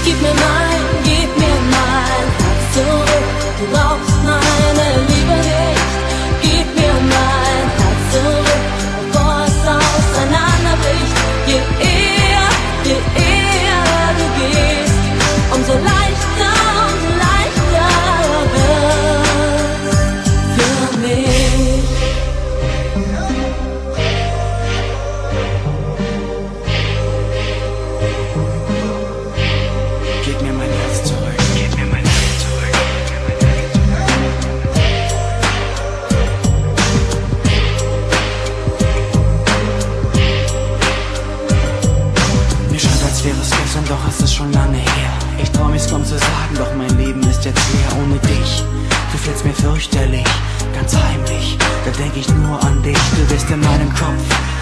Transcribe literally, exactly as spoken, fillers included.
Gib mir mein, gib mir mein Herz zurück. Du brauchst meine Liebe nicht. Gib mir mein Herz zurück, bevor es auseinanderbricht. Je eher, je eher du gehst, umso leichter, umso leichter wird's für mich. Gib mir mein Herz zurück, gib mir mein Herz zurück, gib mir mein Herz. Mir scheint, als wäre es gestern, doch es ist schon lange her. Ich trau mich's kaum zu sagen, doch mein Leben ist jetzt leer ohne dich. Du fehlst mir fürchterlich, ganz heimlich, da denk ich nur an dich. Du bist in meinem Kopf,